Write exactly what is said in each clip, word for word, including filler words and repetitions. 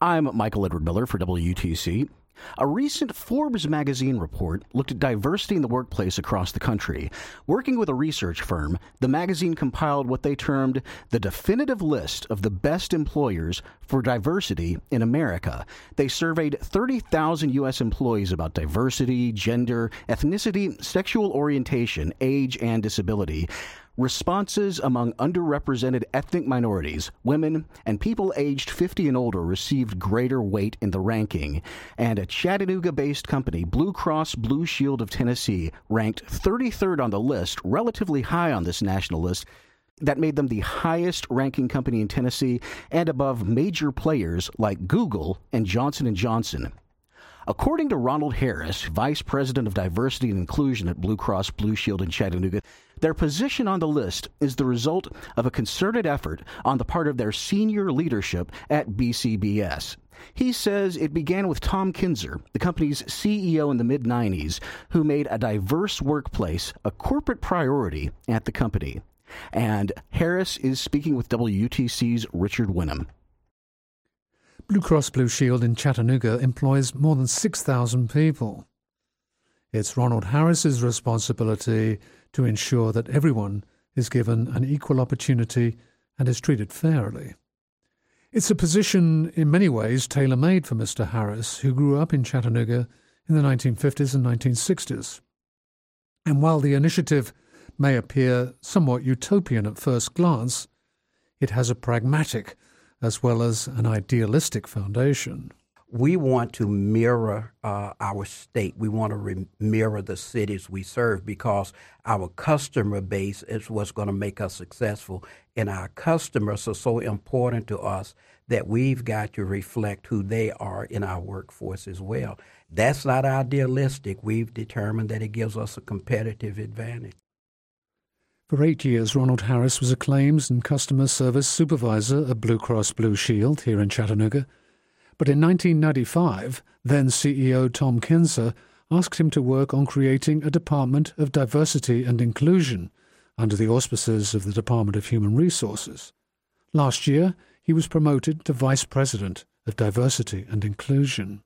I'm Michael Edward Miller for W T C. A recent Forbes magazine report looked at diversity in the workplace across the country. Working with a research firm, the magazine compiled what they termed the definitive list of the best employers for diversity in America. They surveyed thirty thousand U S employees about diversity, gender, ethnicity, sexual orientation, age, and disability. Responses among underrepresented ethnic minorities, women, and people aged fifty and older received greater weight in the ranking. And a Chattanooga-based company, Blue Cross Blue Shield of Tennessee, ranked thirty-third on the list, relatively high on this national list. That made them the highest-ranking company in Tennessee and above major players like Google and Johnson and Johnson. According to Ronald Harris, Vice President of Diversity and Inclusion at Blue Cross Blue Shield in Chattanooga, their position on the list is the result of a concerted effort on the part of their senior leadership at B C B S. He says it began with Tom Kinzer, the company's C E O in the mid nineties, who made a diverse workplace a corporate priority at the company. And Harris is speaking with W T C's Richard Winham. Blue Cross Blue Shield in Chattanooga employs more than six thousand people. It's Ronald Harris's responsibility to ensure that everyone is given an equal opportunity and is treated fairly. It's a position in many ways tailor-made for Mister Harris, who grew up in Chattanooga in the nineteen fifties and nineteen sixties. And while the initiative may appear somewhat utopian at first glance, it has a pragmatic as well as an idealistic foundation. We want to mirror uh, our state. We want to re- mirror the cities we serve because our customer base is what's going to make us successful. And our customers are so important to us that we've got to reflect who they are in our workforce as well. That's not idealistic. We've determined that it gives us a competitive advantage. For eight years, Ronald Harris was a claims and customer service supervisor at Blue Cross Blue Shield here in Chattanooga. But in nineteen ninety-five, then C E O Tom Kinzer asked him to work on creating a Department of Diversity and Inclusion under the auspices of the Department of Human Resources. Last year, he was promoted to Vice President of Diversity and Inclusion.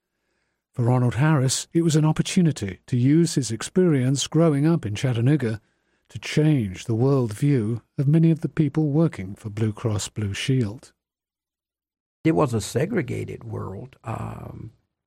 For Ronald Harris, it was an opportunity to use his experience growing up in Chattanooga to change the world view of many of the people working for Blue Cross Blue Shield. It was a segregated world. Um,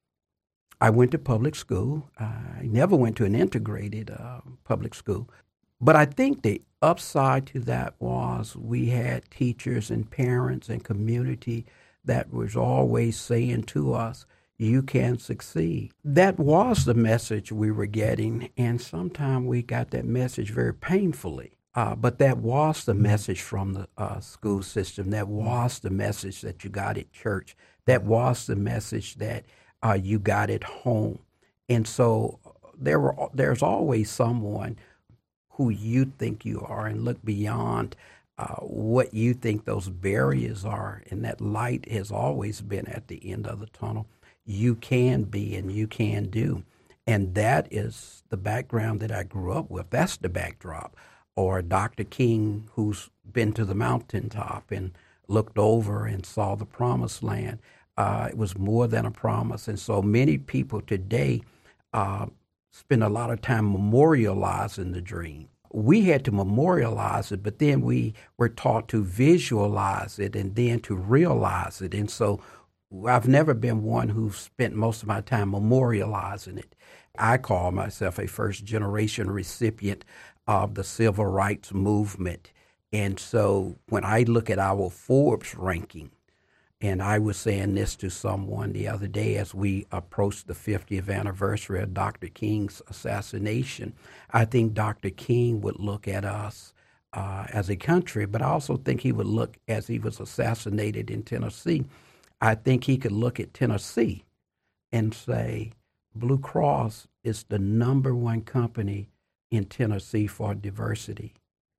I went to public school. I never went to an integrated uh, public school. But I think the upside to that was we had teachers and parents and community that was always saying to us, you can succeed. That was the message we were getting, and sometimes we got that message very painfully. Uh, but that was the message from the uh, school system. That was the message that you got at church. That was the message that uh, you got at home. And so there were there's always someone who you think you are and look beyond uh, what you think those barriers are. And that light has always been at the end of the tunnel. You can be and you can do. And that is the background that I grew up with. That's the backdrop. Or Doctor King, who's been to the mountaintop and looked over and saw the promised land. Uh, it was more than a promise. And so many people today uh, spend a lot of time memorializing the dream. We had to memorialize it, but then we were taught to visualize it and then to realize it. And so I've never been one who spent most of my time memorializing it. I call myself a first-generation recipient of the civil rights movement. And so when I look at our Forbes ranking, and I was saying this to someone the other day as we approached the fiftieth anniversary of Doctor King's assassination, I think Doctor King would look at us uh, as a country, but I also think he would look, as he was assassinated in Tennessee, I think he could look at Tennessee and say, Blue Cross is the number one company in Tennessee for diversity.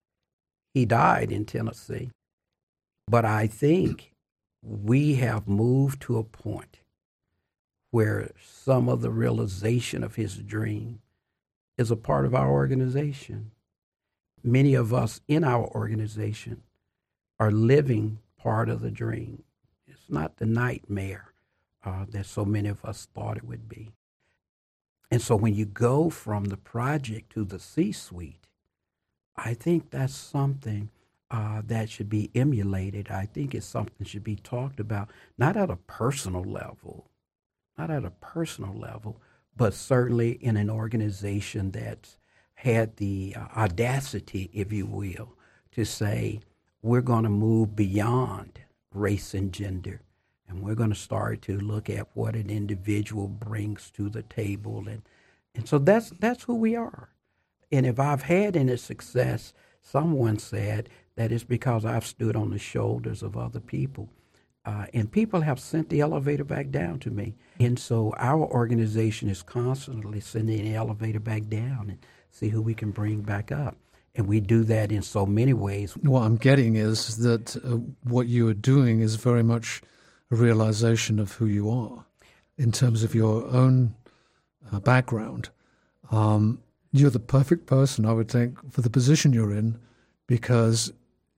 He died in Tennessee. But I think we have moved to a point where some of the realization of his dream is a part of our organization. Many of us in our organization are living part of the dream. It's It's not the nightmare uh, that so many of us thought it would be. And so when you go from the project to the C-suite, I think that's something uh, that should be emulated. I think it's something that should be talked about, not at a personal level, not at a personal level, but certainly in an organization that's had the uh, audacity, if you will, to say, we're going to move beyond race and gender, and we're going to start to look at what an individual brings to the table. And, and so that's that's who we are. And if I've had any success, someone said that it's because I've stood on the shoulders of other people. Uh, and people have sent the elevator back down to me. And so our organization is constantly sending the elevator back down and see who we can bring back up. And we do that in so many ways. What I'm getting is that uh, what you are doing is very much a realization of who you are in terms of your own uh, background. Um, you're the perfect person, I would think, for the position you're in, because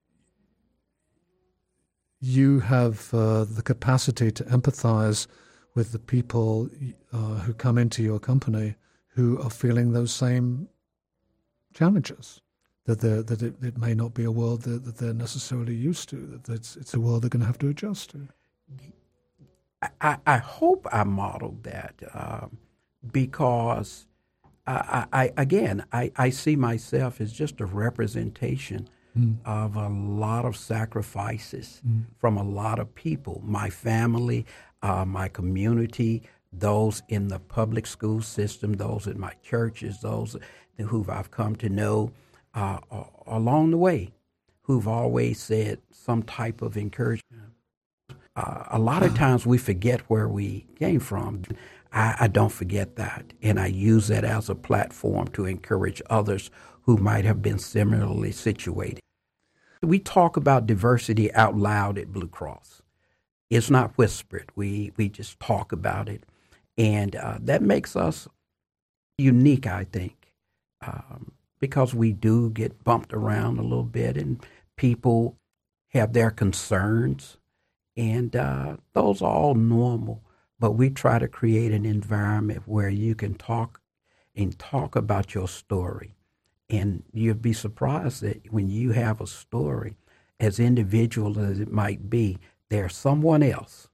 you have uh, the capacity to empathize with the people uh, who come into your company who are feeling those same challenges. That, that it, it may not be a world that, that they're necessarily used to, that it's, it's a world they're going to have to adjust to. I, I hope I modeled that um, because, I, I, again, I, I see myself as just a representation mm. of a lot of sacrifices mm. from a lot of people, my family, uh, my community, those in the public school system, those in my churches, those who I've come to know Uh, along the way, who've always said some type of encouragement. Uh, a lot of times we forget where we came from. I, I don't forget that, and I use that as a platform to encourage others who might have been similarly situated. We talk about diversity out loud at Blue Cross. It's not whispered. We, we just talk about it, and uh, that makes us unique, I think. Um, because we do get bumped around a little bit and people have their concerns, and uh, those are all normal. But we try to create an environment where you can talk and talk about your story. And you'd be surprised that when you have a story, as individual as it might be, there's someone else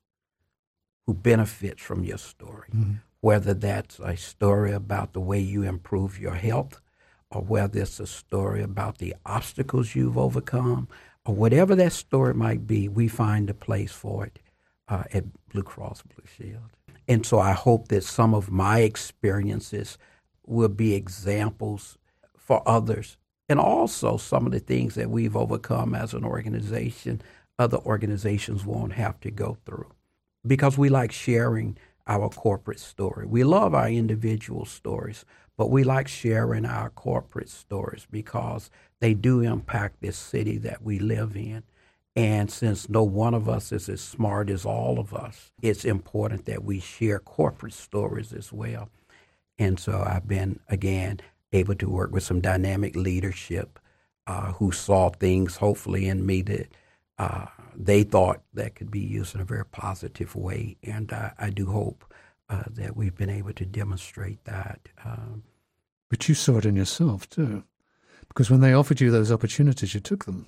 who benefits from your story, mm-hmm. whether that's a story about the way you improve your health, or whether it's a story about the obstacles you've overcome, or whatever that story might be, we find a place for it uh, at Blue Cross Blue Shield. And so I hope that some of my experiences will be examples for others, and also some of the things that we've overcome as an organization, other organizations won't have to go through. Because we like sharing our corporate story. We love our individual stories, but we like sharing our corporate stories because they do impact this city that we live in. And since no one of us is as smart as all of us, it's important that we share corporate stories as well. And so I've been, again, able to work with some dynamic leadership uh, who saw things, hopefully, in me that uh, they thought that could be used in a very positive way. And uh, I do hope Uh, that we've been able to demonstrate that. Um, but you saw it in yourself, too. Because when they offered you those opportunities, you took them,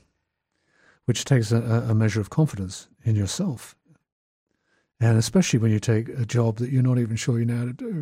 which takes a, a measure of confidence in yourself. And especially when you take a job that you're not even sure you know how to do.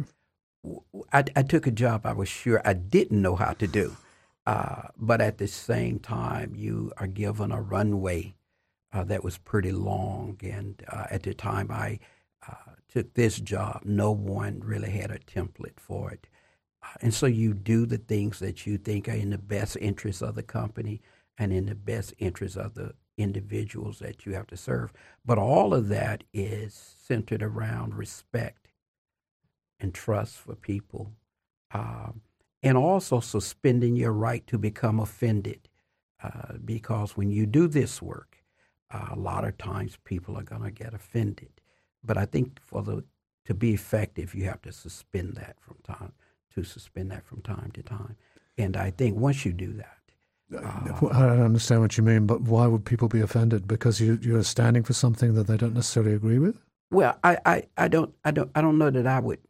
I, I took a job I was sure I didn't know how to do. Uh, but at the same time, you are given a runway uh, that was pretty long. And uh, at the time I uh, took this job, no one really had a template for it. Uh, and so you do the things that you think are in the best interest of the company and in the best interest of the individuals that you have to serve. But all of that is centered around respect and trust for people, um, and also suspending your right to become offended. Uh, because when you do this work, uh, a lot of times people are going to get offended. But I think for the to be effective, you have to suspend that from time to suspend that from time to time. And I think once you do that, Uh, I don't understand what you mean, but why would people be offended? Because you, you're standing for something that they don't necessarily agree with? Well, I, I, I don't I don't I don't know that I would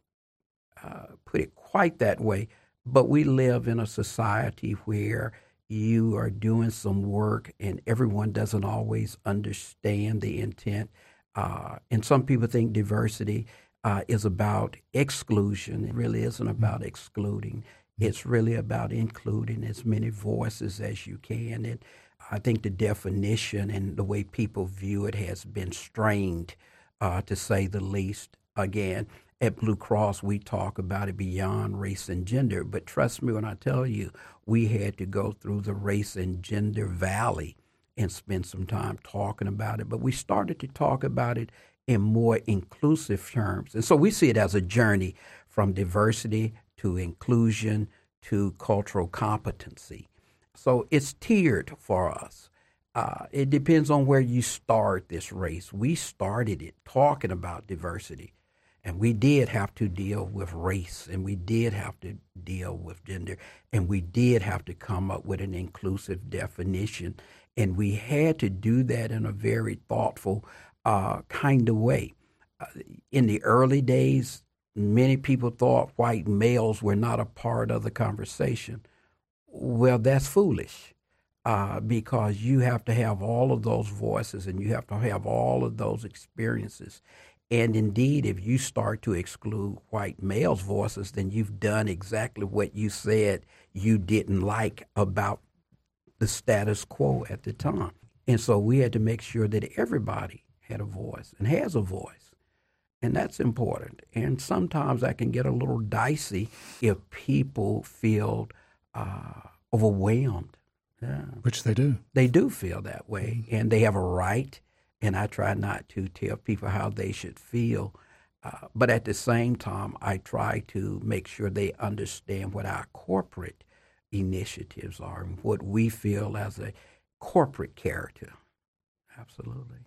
uh, put it quite that way, but we live in a society where you are doing some work and everyone doesn't always understand the intent. Uh, and some people think diversity uh, is about exclusion. It really isn't about mm-hmm. excluding. It's really about including as many voices as you can. And I think the definition and the way people view it has been strained, uh, to say the least. Again, at Blue Cross, we talk about it beyond race and gender. But trust me when I tell you, we had to go through the race and gender valley and spend some time talking about it. But we started to talk about it in more inclusive terms. And so we see it as a journey from diversity to inclusion, to cultural competency. So it's tiered for us. Uh, it depends on where you start this race. We started it talking about diversity, and we did have to deal with race, and we did have to deal with gender, and we did have to come up with an inclusive definition, and we had to do that in a very thoughtful uh, kind of way. Uh, in the early days, many people thought white males were not a part of the conversation. Well, that's foolish uh, because you have to have all of those voices and you have to have all of those experiences. And indeed, if you start to exclude white males' voices, then you've done exactly what you said you didn't like about the status quo at the time. And so we had to make sure that everybody had a voice and has a voice. And that's important. And sometimes that can get a little dicey if people feel uh, overwhelmed. Yeah. Which they do. They do feel that way. Mm-hmm. And they have a right. And I try not to tell people how they should feel. Uh, but at the same time, I try to make sure they understand what our corporate initiatives are and what we feel as a corporate character. Absolutely.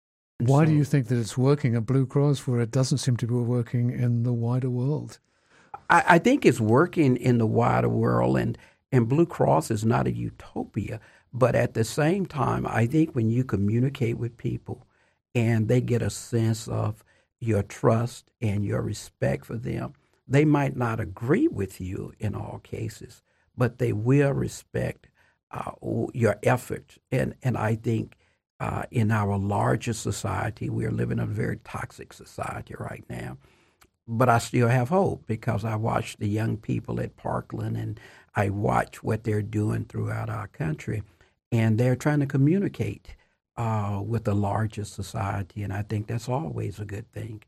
Why so, do you think that it's working at Blue Cross where it doesn't seem to be working in the wider world? I, I think it's working in the wider world, and, and Blue Cross is not a utopia. But at the same time, I think when you communicate with people and they get a sense of your trust and your respect for them, they might not agree with you in all cases, but they will respect uh, your efforts. And, and I think Uh, in our larger society, we're living in a very toxic society right now. But I still have hope because I watch the young people at Parkland and I watch what they're doing throughout our country. And they're trying to communicate uh, with the larger society. And I think that's always a good thing.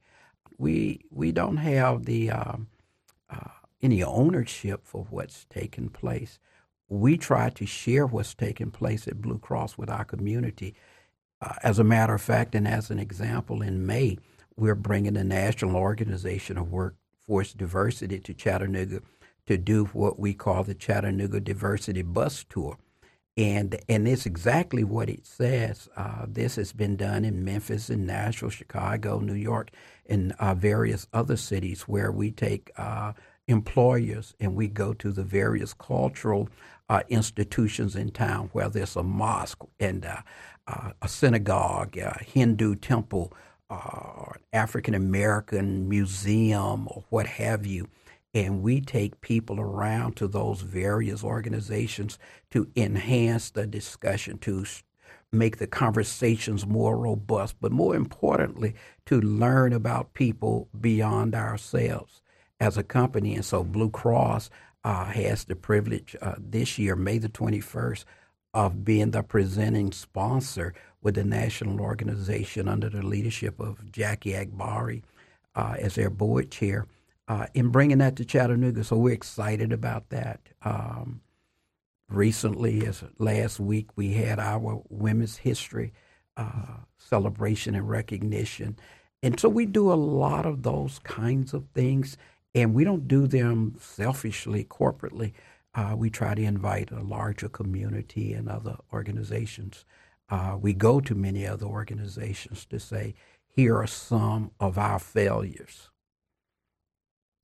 We we don't have the um, uh, any ownership for what's taking place. We try to share what's taking place at Blue Cross with our community. Uh, as a matter of fact, and as an example, in May, we're bringing the National Organization of Workforce Diversity to Chattanooga to do what we call the Chattanooga Diversity Bus Tour. And and it's exactly what it says. Uh, this has been done in Memphis and Nashville, Chicago, New York, and uh, various other cities where we take uh, employers and we go to the various cultural uh, institutions in town, whether it's a mosque and uh, uh, a synagogue, a Hindu temple, uh, African American museum, or what have you. And we take people around to those various organizations to enhance the discussion, to make the conversations more robust, but more importantly, to learn about people beyond ourselves as a company. And so Blue Cross uh, has the privilege uh, this year, May the twenty-first, of being the presenting sponsor with the national organization under the leadership of Jackie Akbari uh, as their board chair. Uh, in bringing that to Chattanooga, so we're excited about that. Um, recently, as last week, we had our Women's History uh, celebration and recognition. And so we do a lot of those kinds of things, and we don't do them selfishly, corporately. Uh, we try to invite a larger community and other organizations. Uh, we go to many other organizations to say, here are some of our failures.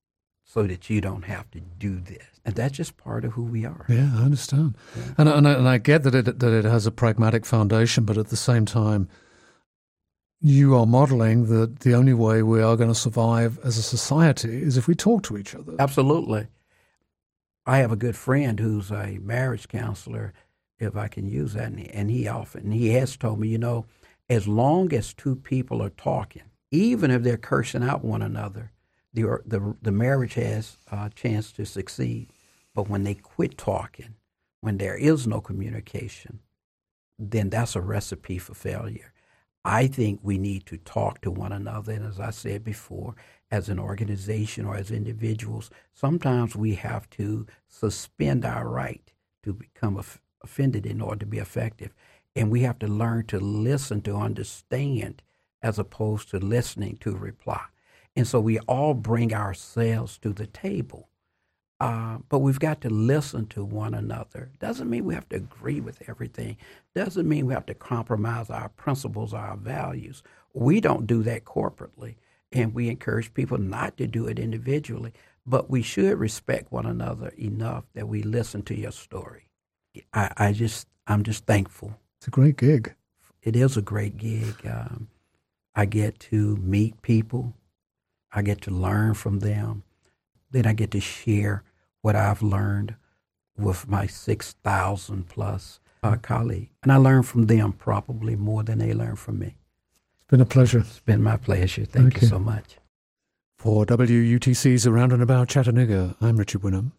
so that you don't have to do this. And that's just part of who we are. Yeah, I understand. Yeah. And, and, I, and I get that it, that it has a pragmatic foundation, but at the same time, you are modeling that the only way we are going to survive as a society is if we talk to each other. Absolutely. I have a good friend who's a marriage counselor, if I can use that, and he, and he often, he has told me, you know, as long as two people are talking, even if they're cursing out one another, the the, the marriage has a chance to succeed. But when they quit talking, when there is no communication, then that's a recipe for failure. I think we need to talk to one another. And as I said before, as an organization or as individuals, sometimes we have to suspend our right to become off- offended in order to be effective. And we have to learn to listen to understand as opposed to listening to reply. And so we all bring ourselves to the table. Uh, but we've got to listen to one another. Doesn't mean we have to agree with everything. Doesn't mean we have to compromise our principles, our values. We don't do that corporately, and we encourage people not to do it individually. But we should respect one another enough that we listen to your story. I, I just, I'm just thankful. It's a great gig. It is a great gig. Um, I get to meet people. I get to learn from them. Then I get to share what I've learned with my six thousand plus uh, colleagues. And I learn from them probably more than they learn from me. It's been a pleasure. It's been my pleasure. Thank, Thank you, you so much. For W U T C's Around and About Chattanooga, I'm Richard Wynnum.